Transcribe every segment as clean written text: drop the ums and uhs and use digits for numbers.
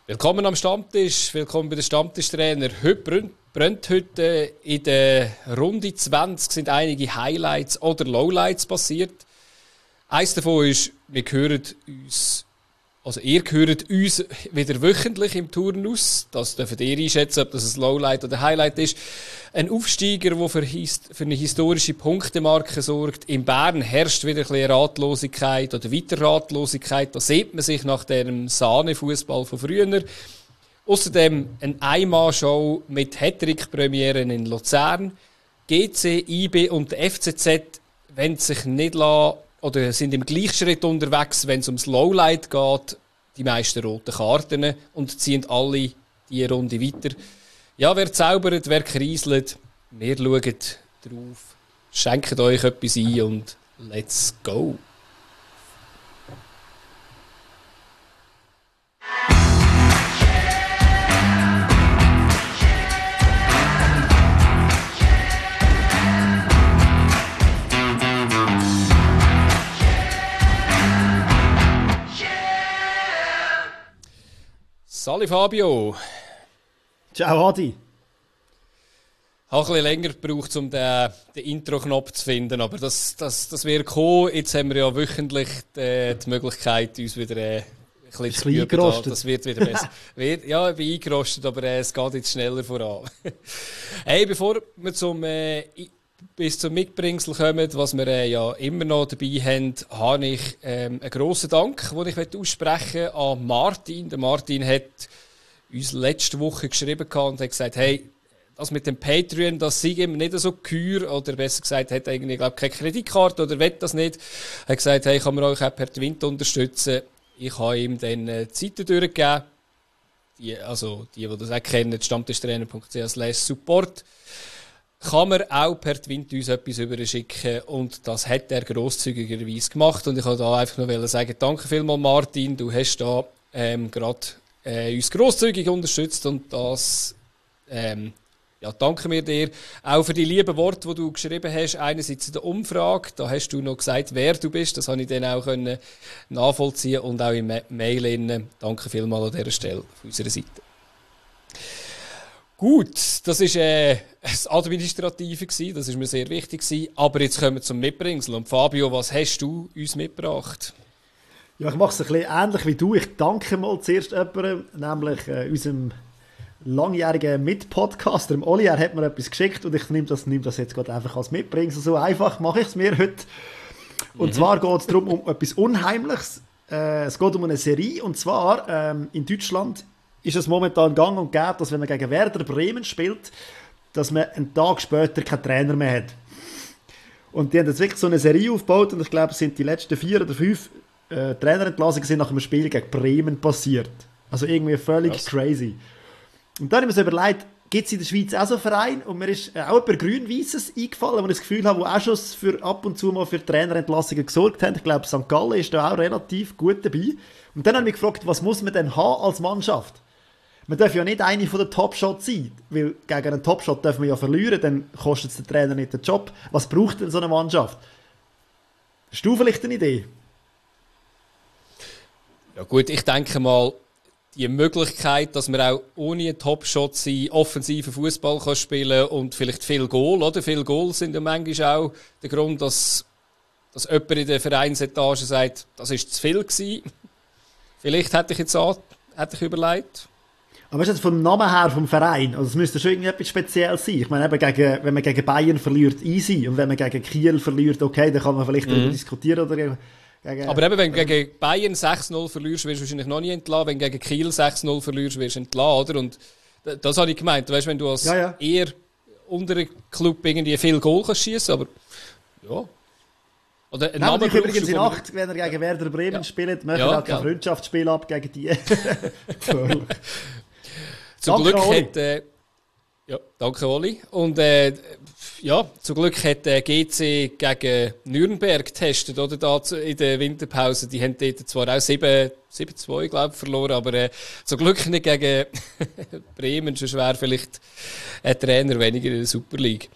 Willkommen am Stammtisch, willkommen bei den Stammtischtrainer. Heute brennt heute in der Runde 20 sind einige Highlights oder Lowlights passiert. Eins davon ist, ihr hört uns wieder wöchentlich im Turnus. Das dürft ihr einschätzen, ob das ein Lowlight oder ein Highlight ist. Ein Aufsteiger, der für eine historische Punktemarke sorgt. In Bern herrscht wieder ein bisschen Ratlosigkeit oder weiter Ratlosigkeit. Da sieht man sich nach dem Sahnefußball von früher. Außerdem eine Einmal-Show mit Hattrick-Premieren in Luzern. GC, IB und der FCZ wollen sich nicht lassen, oder sind im Gleichschritt unterwegs, wenn es ums Lowlight geht. Die meisten roten Karten und ziehen alle die Runde weiter. Ja, wer zaubert, wer kriselt, wir schauen drauf. Schenkt euch etwas ein und let's go. Sali Fabio. Ciao Adi. Ich habe ein bisschen länger gebraucht, um den Intro-Knopf zu finden, aber das wird kommen. Jetzt haben wir ja wöchentlich die Möglichkeit, uns wieder ein bisschen zu üben. Das wird wieder besser. Ja, ich bin eingerostet, aber es geht jetzt schneller voran. Hey, bevor wir bis zum Mitbringsel kommen, was wir ja immer noch dabei haben, habe ich einen grossen Dank, den ich aussprechen möchte an Martin. Der Martin hat uns letzte Woche geschrieben und hat gesagt, hey, das mit dem Patreon, das sei ihm nicht so geheuer, oder besser gesagt, hat eigentlich, glaube ich, keine Kreditkarte oder will das nicht. Er hat gesagt, hey, kann man euch auch per Twint unterstützen. Ich habe ihm dann die Seite durchgegeben. Die das auch kennen, stammtischtrainer.ch/support. Kann man auch per Twint uns etwas überschicken, und das hat er grosszügigerweise gemacht. Und ich wollte da einfach nur sagen, danke vielmals Martin, du hast da gerade uns grosszügig unterstützt, und das danke mir dir. Auch für die lieben Worte, die du geschrieben hast, einerseits in der Umfrage, da hast du noch gesagt, wer du bist, das habe ich dann auch nachvollziehen, und auch im Mail. Danke vielmals an dieser Stelle von unserer Seite. Gut, das war das Administrative, das war mir sehr wichtig. Aber jetzt kommen wir zum Mitbringsel. Und Fabio, was hast du uns mitgebracht? Ja, ich mache es ein bisschen ähnlich wie du. Ich danke mal zuerst jemandem, nämlich unserem langjährigen Mitpodcaster, dem Oli. Er hat mir etwas geschickt und ich nehme das jetzt gerade einfach als Mitbringsel. So einfach mache ich es mir heute. Und zwar geht es darum, um etwas Unheimliches. Es geht um eine Serie, und zwar in Deutschland ist es momentan gang und gäbe, dass wenn man gegen Werder Bremen spielt, dass man einen Tag später keinen Trainer mehr hat. Und die haben jetzt wirklich so eine Serie aufgebaut, und ich glaube, es sind die letzten 4 oder 5 Trainerentlassungen sind nach einem Spiel gegen Bremen passiert. Also irgendwie völlig crazy. Und dann habe ich mir so überlegt, gibt es in der Schweiz auch so einen Verein? Und mir ist auch jemand Grün-Weisses eingefallen, wo ich das Gefühl habe, wo auch schon ab und zu mal für Trainerentlassungen gesorgt haben. Ich glaube, St. Gallen ist da auch relativ gut dabei. Und dann habe ich mich gefragt, was muss man denn haben als Mannschaft? Man darf ja nicht eine von den Top-Shots sein, weil gegen einen Top-Shot darf man ja verlieren, dann kostet es den Trainer nicht den Job. Was braucht denn so eine Mannschaft? Hast du vielleicht eine Idee? Ja gut, ich denke mal, die Möglichkeit, dass man auch ohne einen Top-Shot sein offensiven Fußball spielen kann und vielleicht viel Goal, oder? Viele Goals sind ja manchmal auch der Grund, dass jemand in der Vereinsetage sagt, das war zu viel gewesen. Vielleicht hätte ich überlegt. Aber weißt du, vom Namen her, vom Verein, also es müsste schon irgendetwas Spezielles sein. Ich meine, eben wenn man gegen Bayern verliert, easy. Und wenn man gegen Kiel verliert, okay, dann kann man vielleicht darüber diskutieren. Oder aber eben, wenn du gegen Bayern 6-0 verlierst, wirst du wahrscheinlich noch nie entlassen. Wenn du gegen Kiel 6-0 verlierst, wirst du entlassen, oder? Und das habe ich gemeint. Weißt, wenn du als eher unterer Club irgendwie viel Goal kannst schießen, aber ja. Oder ein Name übrigens in Acht, wenn er gegen Werder Bremen spielt, möchte er auch kein Freundschaftsspiel ab gegen die. Zum Glück hat danke Oli. Und zum Glück hat GC gegen Nürnberg getestet, oder? Da in der Winterpause. Die haben dort zwar auch 7-2, glaube ich, verloren, aber zum Glück nicht gegen Bremen. Schon schwer vielleicht ein Trainer weniger in der Super League.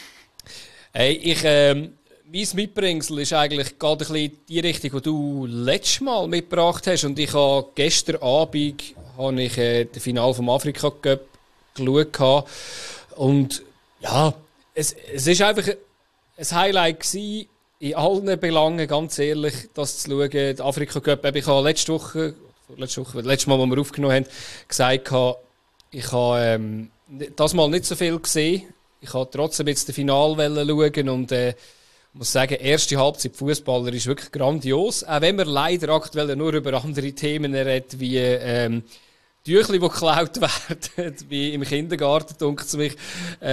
Hey, mein Mitbringsel ist eigentlich gerade ein bisschen die Richtung, die du letztes Mal mitgebracht hast. Und ich habe gestern Abend habe ich das Finale vom Afrika Cup geschaut. Und ja, es ist einfach ein Highlight gewesen, in allen Belangen, ganz ehrlich, das zu schauen. Der Afrika Cup, ich habe letztes Mal, als wir aufgenommen haben, gesagt, ich habe das Mal nicht so viel gesehen. Ich habe trotzdem jetzt das Finale schauen und muss sagen, erste Halbzeit Fußballer ist wirklich grandios. Auch wenn wir leider aktuell nur über andere Themen reden, wie Tüchli, die geklaut werden, wie im Kindergarten, denkt es mich.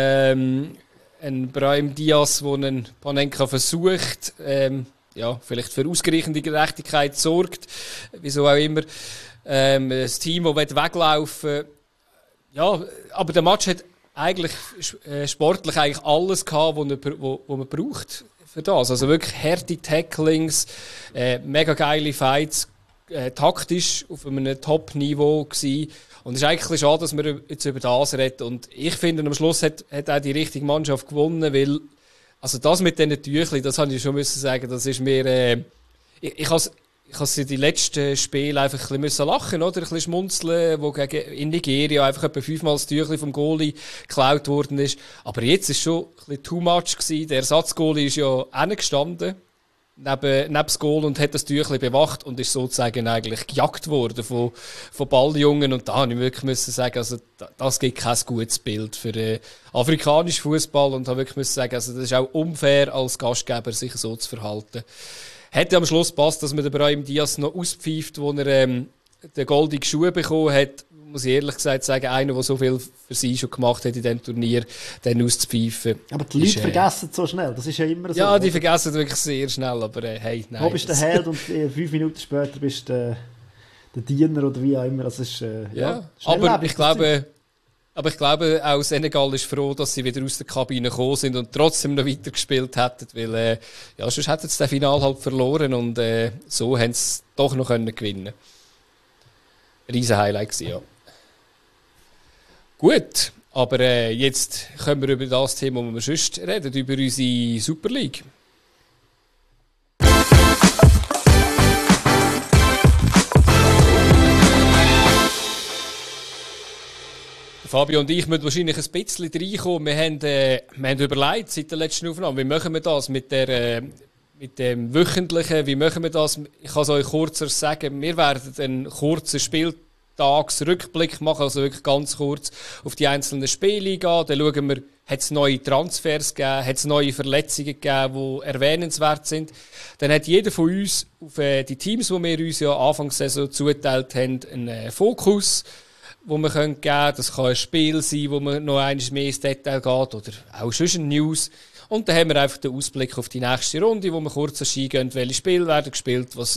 Ein Brahim Diaz, der einen Panenka versucht, vielleicht für ausgereichende Gerechtigkeit sorgt, wieso auch immer. Das Team, das weglaufen will. Ja, aber der Match hat eigentlich sportlich eigentlich alles gehabt, was man braucht für das. Also wirklich harte Tacklings, mega geile Fights, taktisch auf einem Top-Niveau gewesen. Und es ist eigentlich schade, dass wir jetzt über das reden. Und ich finde, am Schluss hat auch die richtige Mannschaft gewonnen, weil, also das mit diesen Tüchli, das habe ich schon müssen sagen, das ist mir, ich habe in den letzten Spielen einfach ein bisschen lachen, oder? Ein bisschen schmunzeln, wo in Nigeria einfach etwa 5-mal das Tüchli vom Goalie geklaut worden ist. Aber jetzt ist schon ein bisschen too much gewesen. Der Ersatzgoalie ist ja gestanden neben das Goal und hat das Tüchli bewacht und ist sozusagen eigentlich gejagt worden von Balljungen. Und da habe ich wirklich müssen sagen, also das gibt kein gutes Bild für afrikanischen Fußball und habe wirklich müssen sagen, also das ist auch unfair als Gastgeber, sich so zu verhalten. Hätte am Schluss passt, dass man den Brahim Diaz noch auspfeift, wo er den goldenen Schuh bekommen hat. Muss ich ehrlich gesagt sagen, einer, der so viel für sie schon gemacht hat in diesem Turnier, den auszupfeifen. Aber die Leute vergessen es so schnell, das ist ja immer so. Ja, die vergessen wirklich sehr schnell, aber hey, nein. Du bist der Held und 5 Minuten später bist du der Diener oder wie auch immer. Das ist, aber ich glaube, auch Senegal ist froh, dass sie wieder aus der Kabine gekommen sind und trotzdem noch weiter gespielt hätten, weil sonst hätten sie das Finale halt verloren und so haben sie doch noch gewinnen können. Riesen Highlight gewesen, ja. Gut, aber jetzt können wir über das Thema, das wir sonst reden, über unsere Super League. Fabio und ich müssen wahrscheinlich ein bisschen reinkommen. Wir haben überlegt seit der letzten Aufnahme, wie machen wir das mit dem Wöchentlichen, wie machen wir das? Ich kann es euch kurz sagen, wir werden einen kurzen Spieltagsrückblick machen, also wirklich ganz kurz auf die einzelnen Spiele gehen. Dann schauen wir, hat es neue Transfers gegeben, hat es neue Verletzungen gegeben, die erwähnenswert sind. Dann hat jeder von uns auf die Teams, die wir uns ja Anfangs Saison zugeteilt haben, einen Fokus, wo wir geben können. Das kann ein Spiel sein, wo man noch einmal mehr ins Detail geht oder auch sonst ein News. Und dann haben wir einfach den Ausblick auf die nächste Runde, wo wir kurz eingehen, welche Spiele werden gespielt, was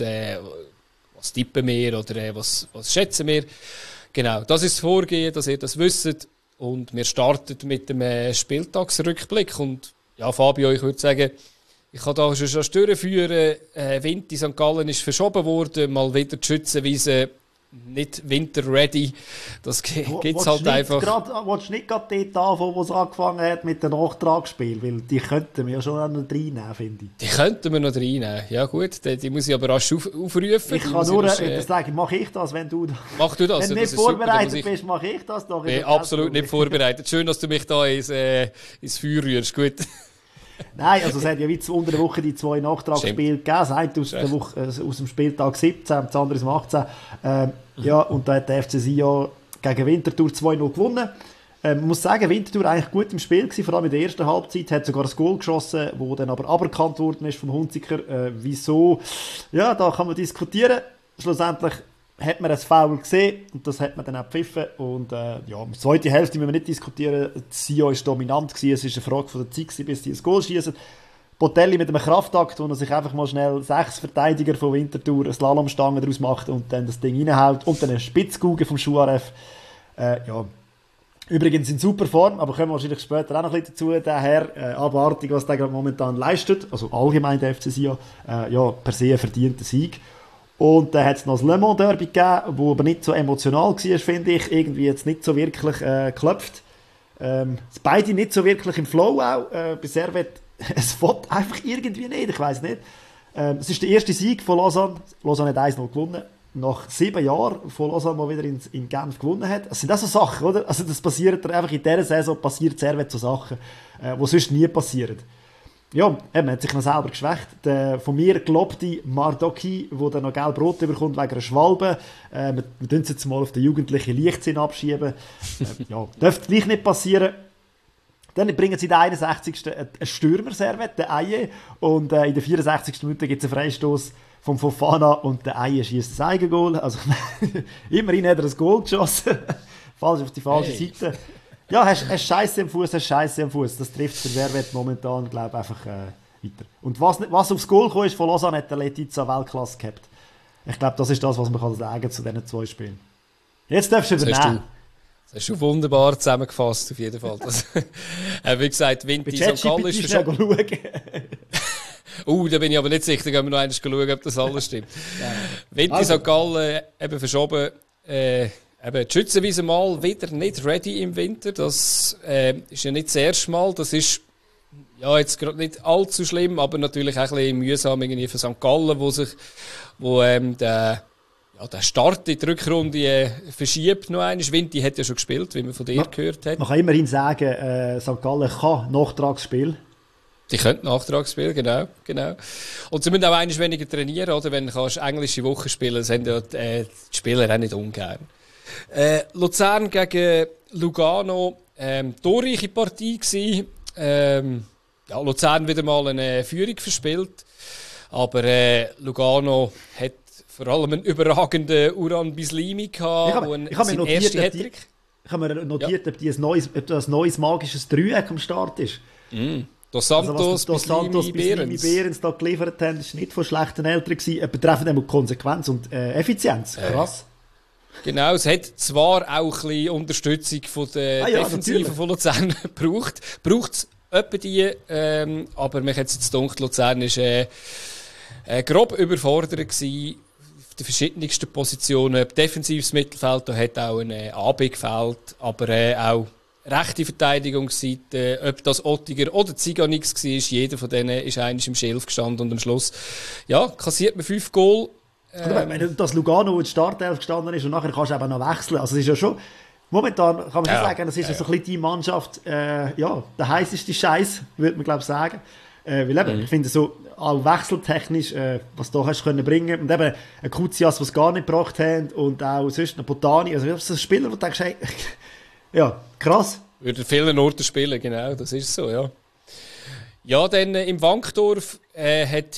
tippen wir oder was schätzen wir. Genau, das ist das Vorgehen, dass ihr das wisst. Und wir starten mit dem Spieltagsrückblick. Und ja, Fabio, ich würde sagen, ich kann da schon durchführen. Wind in St. Gallen ist verschoben worden, mal wieder die Schützenwiese nicht winter-ready. Das gibt es halt einfach. Willst du nicht gerade dort anfangen, wo es angefangen hat mit dem Nachtragsspiel? Weil die könnten wir ja schon noch reinnehmen, finde ich. Die könnten wir noch reinnehmen. Ja gut, die muss ich aber rasch aufrufen. Ich kann nur sagen, mache ich das, wenn du... Mach du das. Wenn du nicht vorbereitet bist, mache ich das doch. Nee, absolut nicht vorbereitet. Schön, dass du mich da ins Feuer rührst. Gut. Nein, also es hat ja wie unter der Woche die 2 Nachtragsspiele gegeben. Das eine aus dem Spieltag 17, das andere aus dem 18. Ja, und da hat der FC Sion gegen Winterthur 2-0 gewonnen. Ich muss sagen, Winterthur eigentlich gut im Spiel gewesen, vor allem in der ersten Halbzeit. Hat sogar ein Goal geschossen, das dann aber aberkannt worden ist vom Hunziker. Wieso? Ja, da kann man diskutieren. Schlussendlich hat man ein Foul gesehen und das hat man dann auch gepfiffen. Und ja, die zweite Hälfte müssen wir nicht diskutieren. Sion war dominant gewesen. Es war eine Frage von der Zeit, bis sie ein Goal schießen. Botelli mit einem Kraftakt, wo er sich einfach mal schnell 6 Verteidiger von Winterthur eine Slalomstange daraus macht und dann das Ding reinhaut. Und dann eine Spitzkugel vom Schuaref. Ja. Übrigens in super Form, aber kommen wir wahrscheinlich später auch noch ein bisschen dazu. Der Herr, abartig, was der gerade momentan leistet. Also allgemein der FC Sion. Ja, per se ein verdienter Sieg. Und dann hat es noch das Le Mans Derby gegeben, das aber nicht so emotional war, finde ich. Irgendwie jetzt nicht so wirklich geklopft. Beide nicht so wirklich im Flow auch. Bei Servet, es will einfach irgendwie nicht, ich weiss nicht. Es ist der erste Sieg von Lausanne. Lausanne hat 1-0 gewonnen. nach 7 Jahren von Lausanne mal wieder in Genf gewonnen hat. Das sind auch so Sachen, oder? Also das passiert einfach in dieser Saison, passiert sehr viele so Sachen, die sonst nie passieren. Ja, er hat sich noch selber geschwächt. Der von mir gelobte Mardoki, der dann noch gelb-rot bekommt wegen einer Schwalbe. Wir tun es jetzt mal auf den jugendlichen Leichtsinn abschieben. Ja, dürfte gleich nicht passieren. Dann bringen sie in der 61. einen Stürmer-Servet, den Aye. Und in der 64. Minute gibt es einen Freistoß vom Fofana und der Aye schießt das Eigengoal. Also immerhin hat er ein Goal geschossen. Falsch auf die falsche Seite. Ja, hast Scheiße am Fuß, Das trifft für Servet momentan, glaube ich, einfach weiter. Und was aufs Goal kam, ist von Lausanne, hat der Letizia Weltklasse gehabt. Ich glaube, das ist das, was man sagen zu diesen 2 Spielen. Jetzt darfst du übernehmen. Das hast du wunderbar zusammengefasst, auf jeden Fall. Das, wie gesagt, Vinti St. Gallen ist verschoben. Da bin ich aber nicht sicher, da gehen wir noch einmal schauen, ob das alles stimmt. Vinti St. Gallen eben verschoben. Die Schützenwiese mal wieder nicht ready im Winter. Das ist ja nicht das erste Mal. Das ist ja jetzt gerade nicht allzu schlimm, aber natürlich auch ein bisschen mühsam irgendwie für St. Gallen, wo der Start in die Rückrunde verschiebt noch einmal. Vinti hat ja schon gespielt, wie man von dir gehört hat. Man kann immerhin sagen, St. Gallen kann Nachtragsspiel. Die können Nachtragsspiel, genau. Und sie müssen auch einmal weniger trainieren, oder? Wenn du englische Wochen spielen, das haben ja die Spieler auch nicht ungern. Luzern gegen Lugano, torreiche Partie gewesen. Luzern wieder mal eine Führung verspielt, aber Lugano hat vor allem einen überragenden Uran Bislimi gehabt. Ich habe mir notiert, ob das neues magisches Dreieck am Start ist. Dos Santos, Bislimi, Behrens da geliefert haben, ist nicht von schlechten Eltern gewesen, betreffend Konsequenz und Effizienz. Krass. Genau, es hat zwar auch ein bisschen Unterstützung von der Defensive von Luzern gebraucht. Braucht es etwa die, aber mir hat es jetzt gedacht, Luzern war grob überfordert gewesen auf den verschiedensten Positionen. Defensives Mittelfeld, da hat auch ein AB gefehlt, aber auch rechte Verteidigungsseite, ob das Ottiger oder Ziganix war, jeder von denen ist eigentlich im Schilf gestanden und am Schluss kassiert man 5 Goal. Wenn das Lugano in der Startelf gestanden ist und nachher kannst du eben noch wechseln. Also es ist ja schon, momentan kann man schon sagen, das ist so ein bisschen die Mannschaft, der heisseste Scheiß, würde man glaube ich sagen. Weil eben, ich finde so, auch wechseltechnisch, was du hast können bringen und eben ein Kuzias, was gar nicht gebracht haben und auch sonst ein Botani, also das ist ein Spieler, wo du denkst, hey, ja, krass. Würde an vielen Orten spielen, genau, das ist so, ja. Ja, dann im Wankdorf hat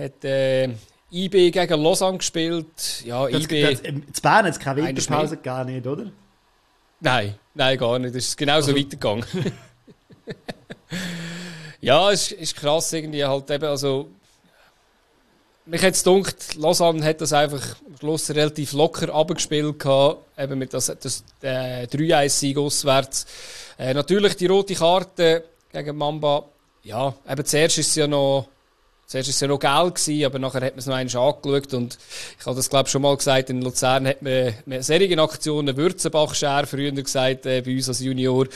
IB gegen Lausanne gespielt. Ja, IB... In Bern hat es keine Winterpause gegeben, nicht, oder? Nein, gar nicht. Es ist genauso weitergegangen. Ja, es ist krass irgendwie halt eben, also... Mich hat es gedacht, Lausanne hat das einfach am Schluss relativ locker abgespielt gehabt, eben mit das 3-1-Sieg auswärts. Natürlich die rote Karte gegen Mamba. Ja, eben zuerst ist es ja noch gelb gewesen, aber nachher hat man es noch einmal angeschaut und ich habe das glaube ich schon mal gesagt, in Luzern hat man solche Aktionen, Würzenbach-Scher früher gesagt, bei uns als Junior.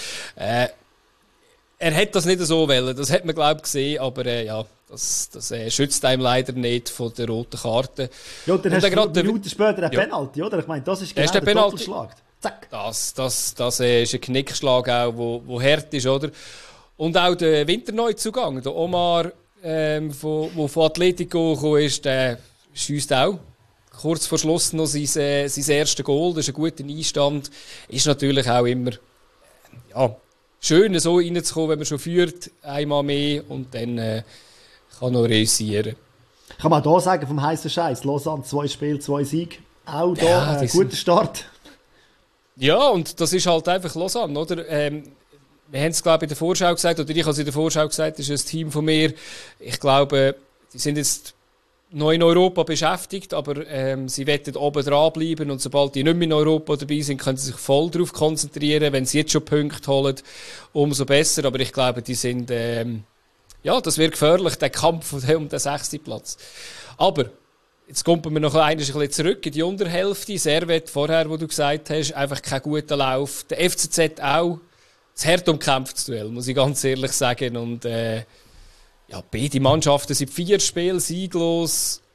Er hat das nicht so wollen, das hat man glaube ich gesehen, aber das schützt einem leider nicht von der roten Karte. Ja, und dann hast du Minuten später einen Penalty, oder? Ich meine, das ist genau der Doppelschlag. Zack. Das ist ein Knickschlag auch, wo hart ist, oder? Und auch der Winterneuzugang, der Omar, wo von Atletico gekommen ist, der schiesst auch kurz vor Schluss noch sein erstes Goal. Das ist ein guter Einstand. Ist natürlich auch immer schön, so reinzukommen, wenn man schon führt, einmal mehr und dann kann noch reüssieren. Kann man da sagen, vom heißen Scheiß, Lausanne 2 Spiele, 2 Siege, auch da ein guter Start. Ja, und das ist halt einfach Lausanne, oder? Wir haben es, glaube ich, in der Vorschau gesagt, oder ich habe es in der Vorschau gesagt, das ist ein Team von mir. Ich glaube, die sind jetzt noch in Europa beschäftigt, aber sie wollen oben dranbleiben und sobald die nicht mehr in Europa dabei sind, können sie sich voll darauf konzentrieren. Wenn sie jetzt schon Punkte holen, umso besser. Aber ich glaube, die sind, das wird gefährlich, der Kampf um den 6. Platz. Aber jetzt kommen wir noch ein bisschen zurück in die Unterhälfte. Servet vorher, wo du gesagt hast, einfach kein guter Lauf. Der FCZ auch. Das hart umkämpftes Duell, muss ich ganz ehrlich sagen. Und beide Mannschaften sind 4 Spiele sieglos.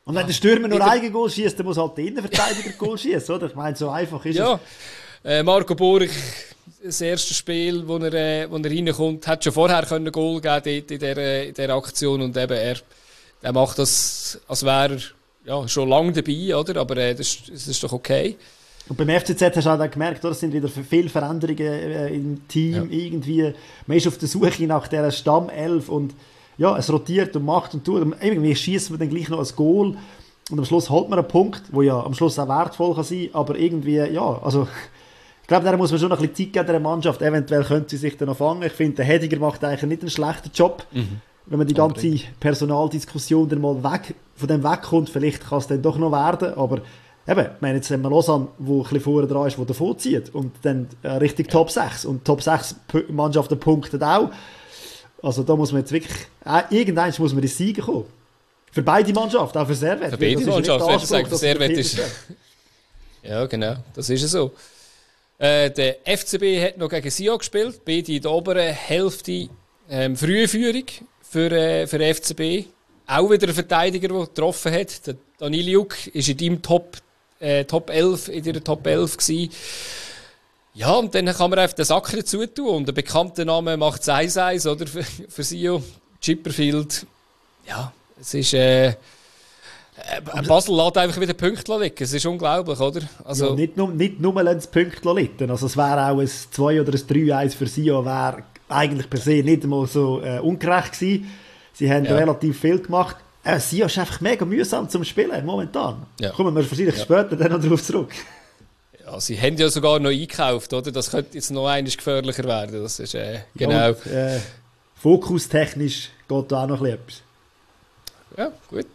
Und wenn der Stürmer nur ein Goal schießt, dann muss halt der Innenverteidiger Goal schießen, oder? Ich meine, so einfach ist es. Marco Borich, das erste Spiel, wo er reinkommt, hat schon vorher ein Goal geben in dieser Aktion und eben er macht das, als wäre er schon lange dabei, oder? Aber das ist doch okay. Und beim FCZ hast du auch gemerkt, oder? Es sind wieder viele Veränderungen im Team. Ja. Irgendwie, man ist auf der Suche nach dieser Stammelf und ja, es rotiert und macht und tut. Und irgendwie schießt man dann gleich noch ein Goal und am Schluss holt man einen Punkt, der ja am Schluss auch wertvoll kann sein, aber irgendwie, ja, also ich glaube, da muss man schon noch ein bisschen Zeit geben der Mannschaft. Eventuell könnte sie sich dann noch fangen. Ich finde, der Hediger macht eigentlich nicht einen schlechten Job. Wenn man die ganze Personaldiskussion dann mal von dem wegkommt, vielleicht kann es dann doch noch werden, aber eben, ich meine, jetzt haben wir Lausanne, der ein bisschen vorher dran ist, der davon zieht und dann richtig Top 6 und Top 6 Mannschaften punkten auch. Also da muss man jetzt wirklich, irgendwann muss man ins Siegen kommen. Für beide Mannschaften, auch für Servet. Für beide Mannschaften, würde ich sagen, für Servet ist... Ja, genau, das ist so. Der FCB hat noch gegen Sion gespielt, beide in der oberen Hälfte. Frühe Führung für den FCB. Auch wieder ein Verteidiger, der getroffen hat. Der Daniliuk war in deinem Top 11, in ihrer Top 11 gewesen. Ja, und dann kann man einfach den Sack dazu tun. Und der bekannte Name macht 1-1, oder? Für Sion. Chipperfield. Ja, es ist... Basel lässt einfach wieder Punkte liegen. Es ist unglaublich, oder? Also, ja, nicht nur lassen sie Punkte liegen. Also es wäre auch ein 2 oder ein 3-1 für Sion, wäre eigentlich per se nicht einmal so ungerecht gewesen. Sie haben relativ viel gemacht. Sion ist einfach mega mühsam zum Spielen, momentan. Ja. Kommen wir wahrscheinlich später dann noch darauf zurück. Ja, sie haben ja sogar noch eingekauft, oder? Das könnte jetzt noch einmal gefährlicher werden. Das ist, genau. Und, fokustechnisch geht da auch noch etwas. Ja, gut.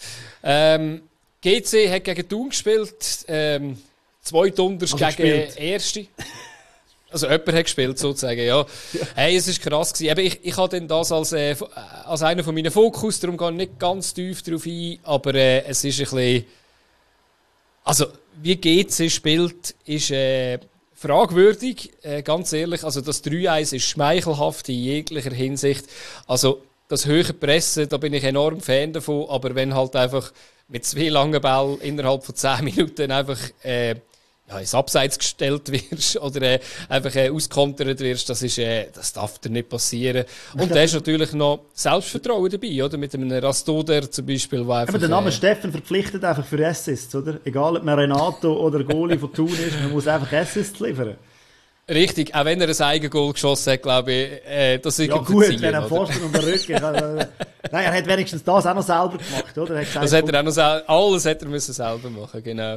GC hat gegen Thun gespielt. Zweitunders gegen Erste. Also jemand hat gespielt, sozusagen, ja. Hey, es war krass gewesen. Aber ich habe dann das als einer von meinen Fokus, darum gehe ich nicht ganz tief darauf ein, aber es ist ein bisschen... Also, wie GC spielt, ist fragwürdig, ganz ehrlich. Also das 3-1 ist schmeichelhaft in jeglicher Hinsicht. Also das hohe Pressen, da bin ich enorm Fan davon, aber wenn halt einfach mit 2 langen Bällen innerhalb von 10 Minuten einfach ins Abseits gestellt wirst oder einfach auskontert wirst, das darf dir nicht passieren. Und da ist natürlich noch Selbstvertrauen dabei, oder? Mit einem Rastoder zum Beispiel. Aber der Name Steffen verpflichtet einfach für Assists, oder? Egal ob man Renato oder Goalie von Thun ist, man muss einfach Assists liefern. Richtig, auch wenn er ein Eigengoal geschossen hat, glaube ich, das ist ja gut, wenn er Pfosten und der Rücken... Nein, er hat wenigstens das auch noch selber gemacht, oder? Er hat gesagt, das hat er auch noch alles hätte er müssen selber machen, genau.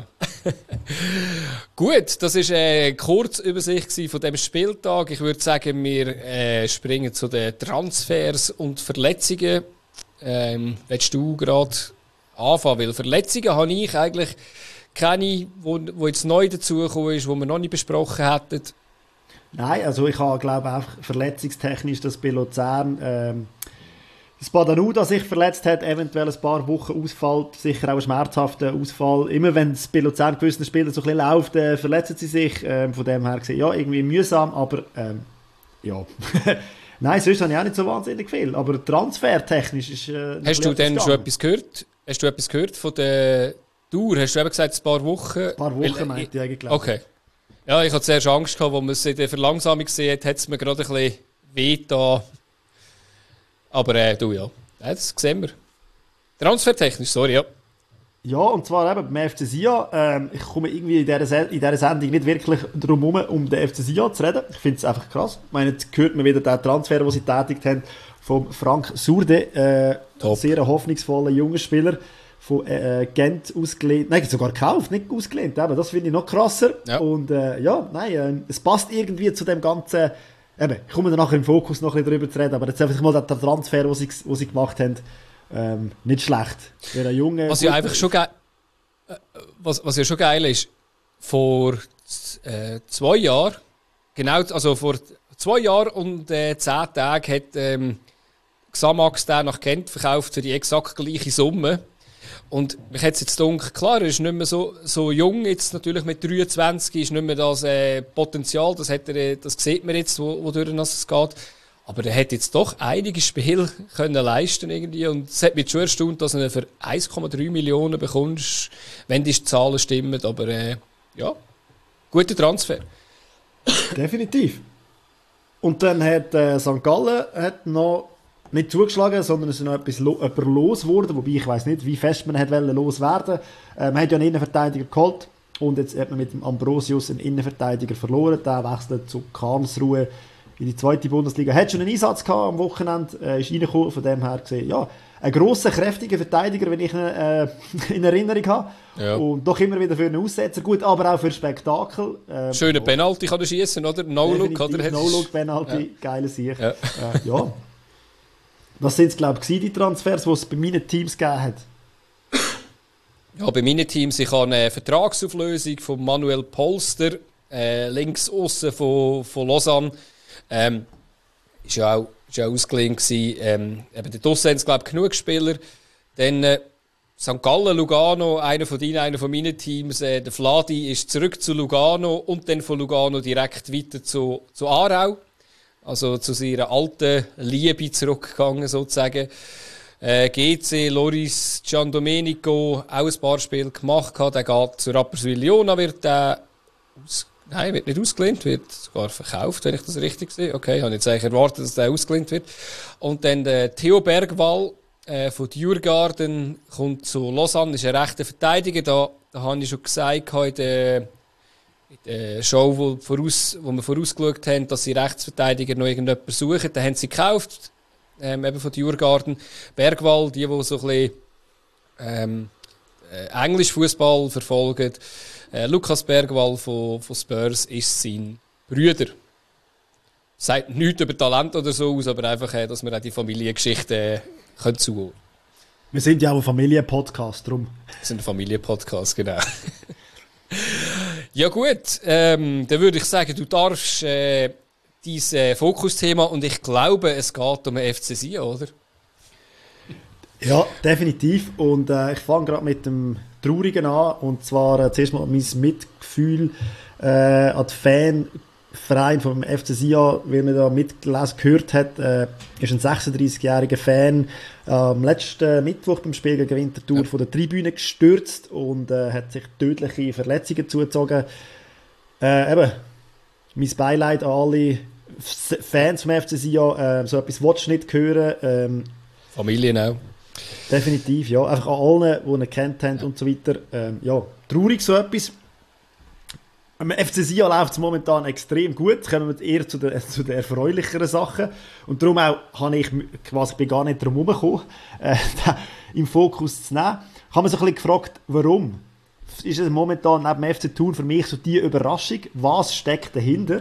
Gut, das war eine Kurzübersicht von diesem Spieltag. Ich würde sagen, wir springen zu den Transfers und Verletzungen. Willst du gerade anfangen? Weil Verletzungen habe ich eigentlich keine, wo jetzt neu dazugekommen ist, die wir noch nicht besprochen hätten. Nein, also ich habe, glaube ich, auch verletzungstechnisch, dass bei Luzern das Badanuda sich verletzt hat, eventuell ein paar Wochen ausfällt, sicher auch ein schmerzhafter Ausfall. Immer wenn es bei Luzern gewissen Spielern so ein bisschen läuft, verletzen sie sich. Von dem her gesehen, ja, irgendwie mühsam, aber ja. Nein, sonst habe ich auch nicht so wahnsinnig viel. Aber transfertechnisch ist... Hast du denn schon etwas gehört? Hast du etwas gehört von der Dauer? Hast du eben gesagt, ein paar Wochen? Ein paar Wochen meinte ich eigentlich. Okay. Ja, ich hatte zuerst Angst gehabt, als man es in der Verlangsamung gesehen hat, hat es mir gerade ein bisschen weh da. Aber du ja, das sehen wir. Transfertechnisch, sorry, ja. Ja, und zwar eben beim FC Sion. Ich komme irgendwie in dieser Sendung nicht wirklich darum herum, um den FC Sion zu reden. Ich finde es einfach krass. Ich meine, jetzt hört man wieder den Transfer, den sie tätigt haben, von Frank Surde. Sehr hoffnungsvoller junger Spieler. Von Gent ausgelehnt, nein, sogar gekauft, nicht ausgelehnt, aber das finde ich noch krasser. Ja. Und es passt irgendwie zu dem ganzen, ich komme dann nachher im Fokus noch ein bisschen drüber zu reden, aber jetzt einfach mal der Transfer, den sie gemacht haben, nicht schlecht. Der Junge, was ja einfach schon was ja schon geil ist, vor 2 Jahren, genau, also vor 2 Jahren und 10 Tagen hat Xamax den nach Gent verkauft für die exakt gleiche Summe. Und mich hat es jetzt gedacht, klar, er ist nicht mehr so jung, jetzt natürlich mit 23 ist nicht mehr das Potenzial, das sieht man jetzt, wodurch es geht. Aber er hat jetzt doch einige Spiele können leisten irgendwie. Und es hat mich schon erstaunt, dass du ihn für 1,3 Millionen bekommst, wenn die Zahlen stimmen. Aber ja, guter Transfer. Definitiv. Und dann hat St. Gallen hat noch nicht zugeschlagen, sondern es ist noch jemand los geworden, wobei ich weiss nicht, wie fest man hat loswerden. Man hat ja einen Innenverteidiger geholt und jetzt hat man mit dem Ambrosius einen Innenverteidiger verloren. Der wechselt zu Karlsruhe in die 2. Bundesliga. Hat schon einen Einsatz gehabt am Wochenende, ist reingekommen, von dem her gesehen, ja, ein grosser, kräftiger Verteidiger, wenn ich ihn in Erinnerung habe. Ja. Und doch immer wieder für einen Aussetzer. Gut, aber auch für Spektakel. Schöne Penalty kann er schießen, oder? No-Look, oder? No-Look-Penalty, ja. Geile Sicht. Ja. Ja. Was sind es, glaube ich, die Transfers, die es bei meinen Teams gegeben hat? Ja, bei meinen Teams, ich habe eine Vertragsauflösung von Manuel Polster, links aussen von Lausanne. Ist ja auch ausgeliehen gewesen. Eben dort aussen haben es, glaube ich, genug Spieler. Dann St. Gallen, Lugano, einer von meinen Teams. Der Fladi ist zurück zu Lugano und dann von Lugano direkt weiter zu Aarau. Also zu seiner alten Liebe zurückgegangen, sozusagen. GC, Loris, Giandomenico, auch ein paar Spiele gemacht. Der geht zu Rapperswil-Jona, wird nicht ausgelehnt, wird sogar verkauft, wenn ich das richtig sehe. Okay, ich habe jetzt eigentlich erwartet, dass der ausgelehnt wird. Und dann der Theo Bergwall von Djurgården kommt zu Lausanne, ist ein rechter Verteidiger. Da habe ich schon gesagt, in der Show, wo wir vorausgeschaut haben, dass sie Rechtsverteidiger noch irgendjemanden suchen. Dann haben sie gekauft, eben von Djurgården. Bergwall, die so ein bisschen Englisch-Fußball verfolgen. Lukas Bergwall von Spurs ist sein Bruder. Sagt nichts über Talent oder so aus, aber einfach, dass wir auch die Familiengeschichte zuhören können. Wir sind ja auch ein Familienpodcast, darum. Wir sind ein Familienpodcast, genau. Ja gut, dann würde ich sagen, du darfst dein Fokusthema, und ich glaube, es geht um den FC Sion, oder? Ja, definitiv. Und ich fange gerade mit dem Traurigen an. Und zwar zuerst mal mein Mitgefühl an die Fanverein vom FC Sion, wie man da gehört hat, ist ein 36-jähriger Fan am letzten Mittwoch beim Spiel gegen Winterthur von der Tribüne gestürzt und hat sich tödliche Verletzungen zugezogen. Eben, mein Beileid an alle Fans vom FC Sion. So etwas willst du nicht hören. Familien auch. Definitiv, ja. Einfach an allen, die ihn kennt haben und so weiter. Ja, traurig so etwas. Am FC Sion läuft es momentan extrem gut. Kommen wir eher zu den erfreulicheren Sachen. Und darum auch bin gar nicht darum herumgekommen, im Fokus zu nehmen. Ich habe mich so ein bisschen gefragt, warum? Ist es momentan neben dem FC Thun für mich so die Überraschung? Was steckt dahinter?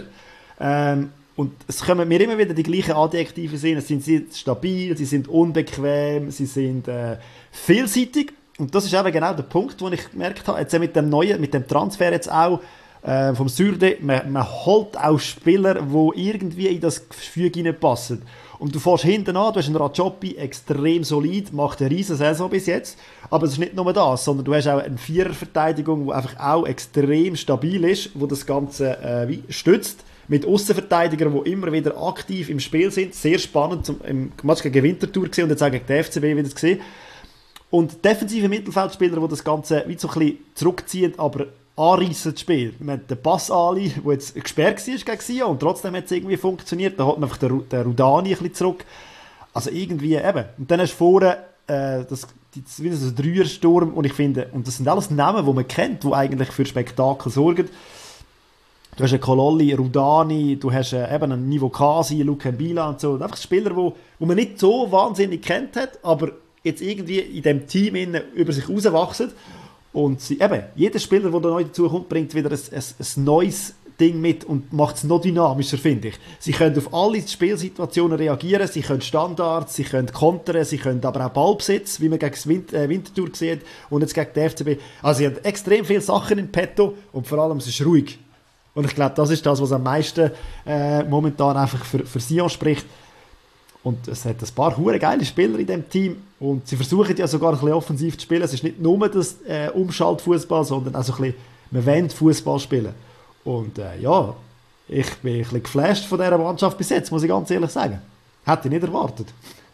Und es kommen mir immer wieder die gleichen Adjektive sehen. Sie sind stabil, sie sind unbequem, sie sind vielseitig. Und das ist eben genau der Punkt, den ich gemerkt habe. Jetzt mit dem Transfer jetzt auch vom Surde, man holt auch Spieler, die irgendwie in das Gefüge hineinpassen. Und du fährst hinten an, du hast einen Rajopi, extrem solid, macht eine riesen Saison bis jetzt. Aber es ist nicht nur das, sondern du hast auch eine Viererverteidigung, die einfach auch extrem stabil ist, die das Ganze stützt. Mit Aussenverteidigern, die immer wieder aktiv im Spiel sind. Sehr spannend im Match gegen Winterthur gesehen und jetzt auch gegen die FCB wieder gesehen. Und defensive Mittelfeldspieler, die das Ganze wie so ein bisschen zurückziehen, aber anreissen das Spiel. Wir haben den Pass-Ali, der jetzt gesperrt war gegen Sion und trotzdem hat es irgendwie funktioniert. Da hat man einfach den Rudani ein bisschen zurück. Also irgendwie eben. Und dann hast du vorne wie so ein Dreiersturm und ich finde, und das sind alles Namen, die man kennt, die eigentlich für Spektakel sorgen. Du hast einen Kololli, Rudani, du hast eben einen Nivo Kasi, Luca Mbila und so. Einfach Spieler, wo man nicht so wahnsinnig kennt hat, aber jetzt irgendwie in dem Team über sich rauswachsen. Und jeder Spieler, der da neu dazukommt, bringt wieder ein neues Ding mit und macht es noch dynamischer, finde ich. Sie können auf alle Spielsituationen reagieren, sie können Standards, sie können kontern, sie können aber auch Ballbesitz, wie man gegen Winterthur sieht und jetzt gegen die FCB. Also sie haben extrem viele Sachen in petto und vor allem es ist ruhig. Und ich glaube, das ist das, was am meisten momentan einfach für Sion spricht. Und es hat ein paar hure geile Spieler in diesem Team. Und sie versuchen ja sogar ein bisschen offensiv zu spielen. Es ist nicht nur das Umschaltfußball, sondern auch so ein bisschen, man will Fußball spielen. Und ja, ich bin ein bisschen geflasht von dieser Mannschaft bis jetzt, muss ich ganz ehrlich sagen. Hätte ich nicht erwartet.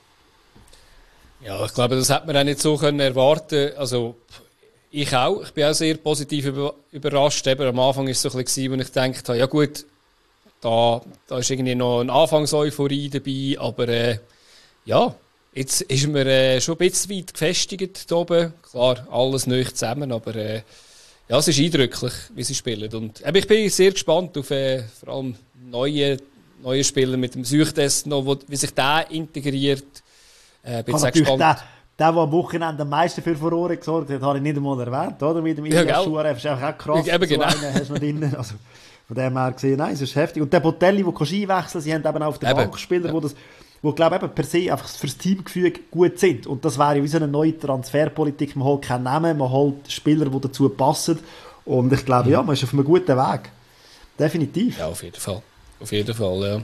Ja, ich glaube, das hätte man auch nicht so können erwarten. Also, ich auch. Ich bin auch sehr positiv überrascht. Eben, am Anfang war es so ein bisschen, wo ich gedacht habe, ja gut, da ist irgendwie noch eine Anfangseuphorie dabei, aber ja, jetzt ist man schon ein bisschen weit gefestigt hier oben. Klar, alles neu zusammen, aber ja, es ist eindrücklich, wie sie spielen. Und ich bin sehr gespannt auf vor allem neue Spieler mit dem Süchtest noch, wie sich der integriert. Bin sehr gespannt. Der am Wochenende am meisten für Furore gesorgt hat, habe ich nicht einmal erwähnt, oder? Mit dem Ilias Schuarev ist einfach auch krass. Ja, genau. So einen hast du noch drin. Also, von dem her gesehen, nein, es ist heftig. Und der Botelli, der Ski wechseln, sie haben eben auch auf der Bank Spieler, die glaube ich, per se einfach fürs Teamgefüge gut sind. Und das wäre ja wie so eine neue Transferpolitik. Man holt keinen Namen, man holt Spieler, die dazu passen. Und ich glaube, ja, man ist auf einem guten Weg. Definitiv. Ja, auf jeden Fall. Auf jeden Fall, ja.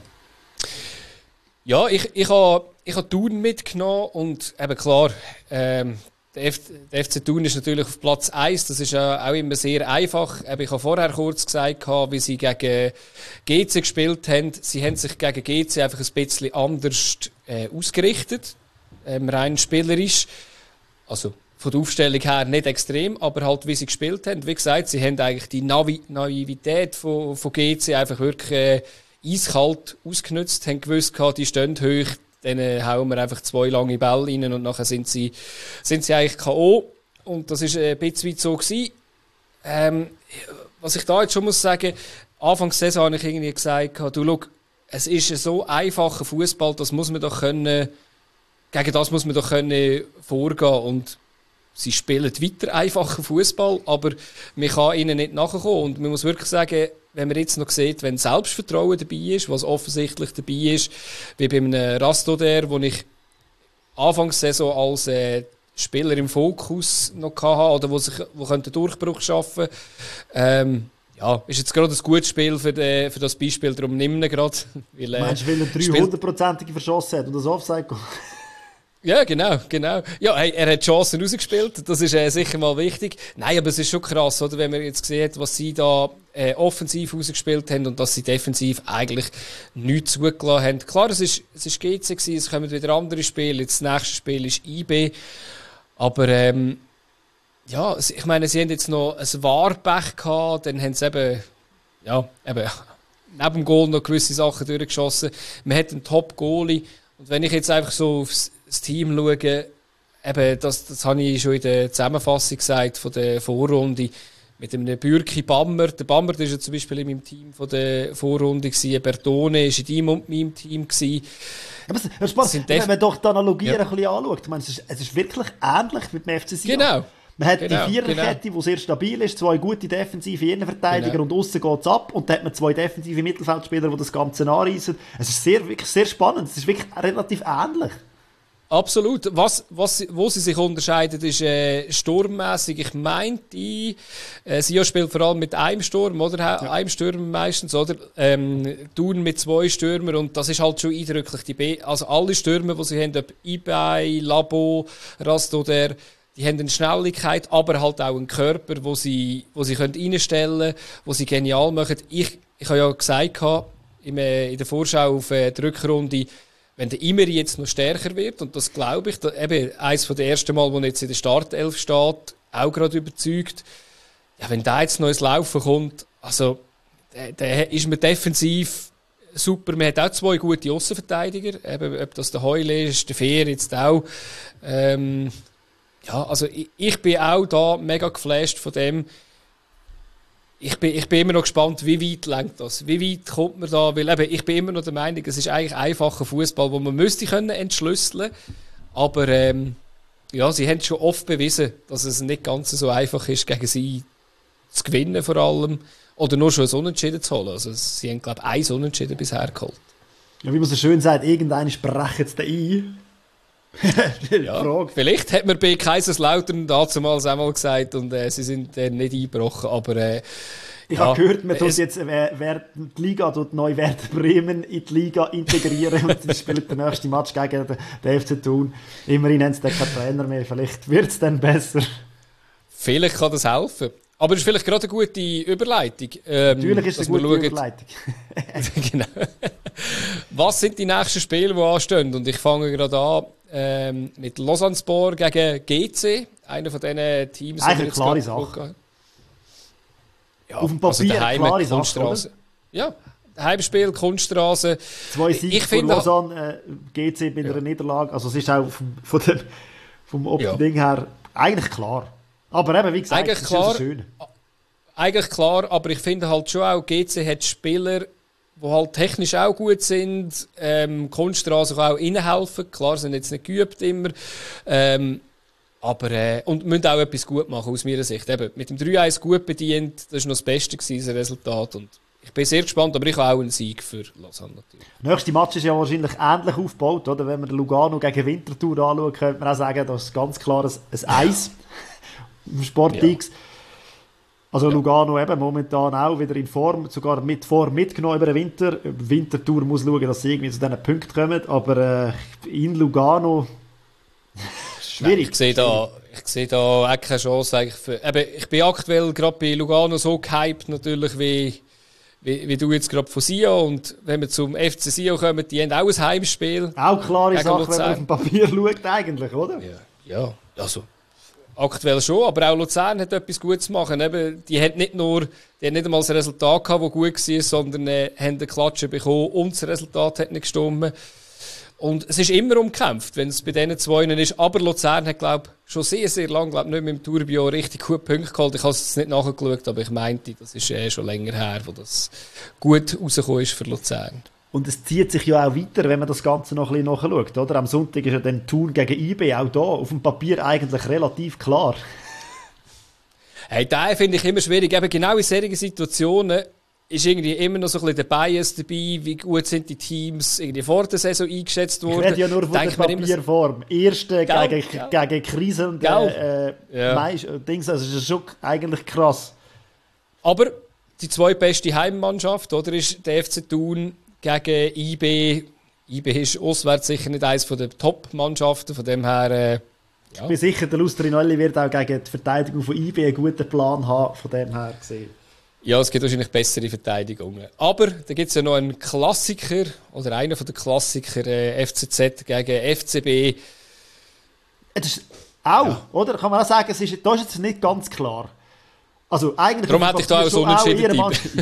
Ja, ich habe Thun mitgenommen und eben klar, der FC Thun ist natürlich auf Platz 1, das ist ja auch immer sehr einfach. Ich habe vorher kurz gesagt, wie sie gegen GC gespielt haben. Sie haben sich gegen GC einfach ein bisschen anders ausgerichtet, rein spielerisch. Also von der Aufstellung her nicht extrem, aber halt wie sie gespielt haben. Wie gesagt, sie haben eigentlich die Naivität von GC einfach wirklich eiskalt ausgenutzt, haben gewusst, die stehen hoch, dann hauen wir einfach 2 lange Bälle rein und nachher sind sie eigentlich K.O. Und das war ein bisschen weit so gewesen. Was ich da jetzt schon muss sagen, Anfangs der Saison habe ich irgendwie gesagt, du schau, es ist so einfacher Fußball, das muss man doch können, gegen das muss man doch können vorgehen und sie spielen weiter einfachen Fußball, aber man kann ihnen nicht nachkommen und man muss wirklich sagen, wenn man jetzt noch sieht, wenn Selbstvertrauen dabei ist, was offensichtlich dabei ist, wie bei einem Rastoder, wo ich Anfangssaison als Spieler im Fokus noch hatte, oder wo einen Durchbruch schaffen könnte. Ja, ist jetzt gerade ein gutes Spiel für das Beispiel, darum nimm ihn gerade. Meinst du, weil er 300%ige verschossen hat und das Offside kommt? Ja, genau. Ja, er hat Chancen rausgespielt, das ist sicher mal wichtig. Nein, aber es ist schon krass, oder, wenn man jetzt gesehen hat, was sie da offensiv rausgespielt haben und dass sie defensiv eigentlich nichts zugelassen haben. Klar, es ist GC gewesen, es kommen wieder andere Spiele, jetzt das nächste Spiel ist IB, aber ja, ich meine, sie haben jetzt noch ein Warpech gehabt, dann haben sie eben neben dem Goal noch gewisse Sachen durchgeschossen. Man hat einen Top-Goalie und wenn ich jetzt einfach so aufs Team schaue, eben, das habe ich schon in der Zusammenfassung gesagt von der Vorrunde, mit einem Bürki Bammert. Der Bammert war ja zum Beispiel in meinem Team von der Vorrunde gewesen, Bertone war in deinem und meinem Team gewesen. Aber es ist spannend, wenn man doch die Analogie ein bisschen anschaut. Ich meine, es ist wirklich ähnlich mit dem FC Sion. Genau. Man hat die Viererkette, die sehr stabil ist, 2 gute defensive Innenverteidiger und aussen geht es ab. Und dann hat man 2 defensive Mittelfeldspieler, die das Ganze anreissen. Es ist wirklich sehr spannend. Es ist wirklich relativ ähnlich. Absolut. Wo sie sich unterscheiden, ist sturmmäßig. Ich meinte, Sion spielt vor allem mit einem Sturm, oder? Ja. Einem Stürmer meistens, oder? Thun mit 2 Stürmern und das ist halt schon eindrücklich. Also alle Stürmer, die sie haben, ob Ibay, Labo, Rastoder, die haben eine Schnelligkeit, aber halt auch einen Körper, wo sie reinstellen können, wo sie genial machen. Ich habe ja gesagt, in der Vorschau auf die Rückrunde, wenn der Imeri jetzt noch stärker wird, und das glaube ich, eben eines der ersten Mal, wo er jetzt in der Startelf steht, auch gerade überzeugt, ja, wenn der jetzt noch ins Laufen kommt, also, der ist mir defensiv super. Man hat auch 2 gute Aussenverteidiger, eben, ob das der Heule ist, der Fehr jetzt auch. Ja, also ich bin auch da mega geflasht von dem. Ich bin immer noch gespannt, wie weit lenkt das? Wie weit kommt man da? Weil eben, ich bin immer noch der Meinung, es ist eigentlich einfacher Fußball, wo man müsste können entschlüsseln. Aber ja, sie haben schon oft bewiesen, dass es nicht ganz so einfach ist, gegen sie zu gewinnen vor allem. Oder nur schon ein Unentschieden zu holen. Also sie haben, glaube ich, 1 Unentschieden bisher geholt. Ja, wie man so schön sagt, irgendeiner sprechen es da ein. Ja, vielleicht hat man bei Kaiserslautern damals einmal gesagt und sie sind nicht eingebrochen, aber ich habe gehört, man tut jetzt die Liga neu Werder Bremen in die Liga integrieren und sie spielen den nächsten Match gegen den FC Thun. Immerhin haben sie dann keinen Trainer mehr, vielleicht wird es dann besser. Vielleicht kann das helfen. Aber es ist vielleicht gerade eine gute Überleitung. Natürlich ist es eine gute Überleitung. Genau. Was sind die nächsten Spiele, die anstehen? Und ich fange gerade an mit Lausanne-Sport gegen GC, einer von diesen Teams. Eigentlich eine klare Sache. Ja, auf dem Papier also klare Sache, ja, Heimspiel, Kunststraße. 2 Siege von Lausanne, GC bei einer Niederlage. Also es ist auch vom Ding her eigentlich klar. Aber eben, wie gesagt, eigentlich es klar, ist schön. Eigentlich klar, aber ich finde halt schon auch, GC hat Spieler, die halt technisch auch gut sind, Kunststraße auch reinhelfen. Klar, sind jetzt nicht geübt immer. Aber, und müssen auch etwas gut machen, aus meiner Sicht. Eben, mit dem 3-1 gut bedient, das war noch das Beste gewesen, das Resultat. Und ich bin sehr gespannt, aber ich habe auch einen Sieg für Lausanne natürlich. Der nächste Match ist ja wahrscheinlich ähnlich aufgebaut, oder? Wenn wir Lugano gegen Winterthur anschauen, könnte man auch sagen, das ist ganz klar ein Eis im Sport-X. Ja. Also Lugano eben momentan auch wieder in Form, sogar mit Form mitgenommen über den Winter. Winterthur muss schauen, dass sie irgendwie zu diesen Punkten kommen, aber in Lugano schwierig. Ich sehe da auch keine Chance eigentlich für. Eben, ich bin aktuell gerade bei Lugano so gehypt natürlich wie du jetzt gerade von Sion. Und wenn wir zum FC Sion kommen, die haben auch ein Heimspiel. Auch klare Sache, wenn man auf dem Papier schaut eigentlich, oder? Ja, also aktuell schon, aber auch Luzern hat etwas Gutes zu machen. Eben, die haben nicht einmal das Resultat gehabt, das gut war, sondern haben eine Klatsche bekommen und das Resultat hat nicht gestimmt. Und es ist immer umkämpft, wenn es bei diesen zwei ist. Aber Luzern hat, glaube ich, schon sehr, sehr lange, nicht mit dem Tourbillon richtig gut Punkte geholt. Ich habe es nicht nachgeschaut, aber ich meinte, das ist schon länger her, wo das gut rausgekommen ist für Luzern. Und es zieht sich ja auch weiter, wenn man das Ganze noch ein bisschen nachschaut. Oder? Am Sonntag ist ja dann Thun gegen IB auch da auf dem Papier eigentlich relativ klar. Hey, da finde ich immer schwierig. Eben genau in solchen Situationen ist irgendwie immer noch so ein bisschen der Bias dabei, wie gut sind die Teams irgendwie vor der Saison eingeschätzt worden. Ich rede ja nur von der Papierform. Erste gegen kriselnde Dings, also das ist schon eigentlich krass. Aber die zweitbeste Heimmannschaft, oder, ist der FC Thun gegen IB. IB ist auswärts sicher nicht eines der Top-Mannschaften, von dem her... Ich bin sicher, der Lustrinelli wird auch gegen die Verteidigung von IB einen guten Plan haben, von dem her gesehen. Ja, es gibt wahrscheinlich bessere Verteidigungen. Aber da gibt es ja noch einen Klassiker, oder einer von den Klassikern, FCZ gegen FCB. Das ist auch, oder? Kann man auch sagen, das ist jetzt nicht ganz klar. Also eigentlich... Darum hätte ich da auch so unentschieden.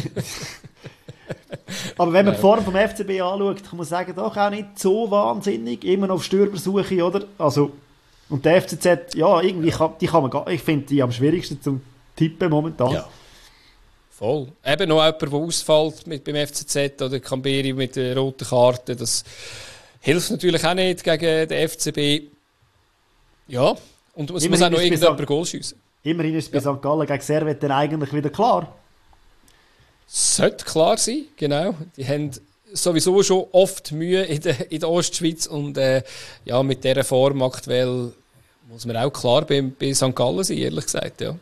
Aber wenn man die Form vom FCB anschaut, kann man sagen, doch auch nicht so wahnsinnig, immer noch auf Stürmersuche, oder? Also, und der FCZ, ja, irgendwie ich finde die am schwierigsten zum Tippen momentan. Ja. Voll. Eben noch jemand, der ausfällt beim FCZ oder Camberi mit der roten Karte, das hilft natürlich auch nicht gegen den FCB. Ja, und es muss auch noch irgendjemand Goal schiessen. Immerhin ist es bei St. Gallen gegen Servette dann eigentlich wieder klar. Sollte klar sein, genau. Die haben sowieso schon oft Mühe in der Ostschweiz und ja, mit dieser Form aktuell muss man auch klar bei St. Gallen sein, ehrlich gesagt. Ja.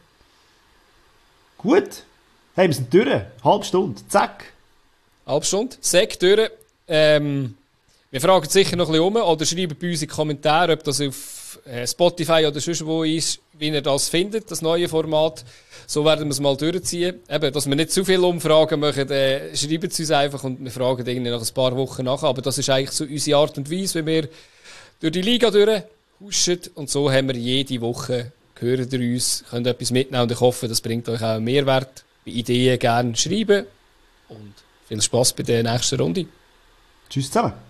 Gut. Hey, wir sind durch. Halbe Stunde. Zack. Halbe Stunde. Zack, durch. Wir fragen sicher noch ein bisschen um oder schreiben bei uns in die Kommentare, ob das auf Spotify oder sonst wo ist, wie ihr das findet, das neue Format. So werden wir es mal durchziehen. Eben, dass wir nicht zu viele Umfragen machen, schreiben es uns einfach und wir fragen irgendwie nach ein paar Wochen nach. Aber das ist eigentlich so unsere Art und Weise, wenn wir durch die Liga durchhuschen. Und so haben wir jede Woche, hören ihr uns, könnt etwas mitnehmen und ich hoffe, das bringt euch auch einen Mehrwert. Bei Ideen gerne schreiben und viel Spass bei der nächsten Runde. Tschüss zusammen.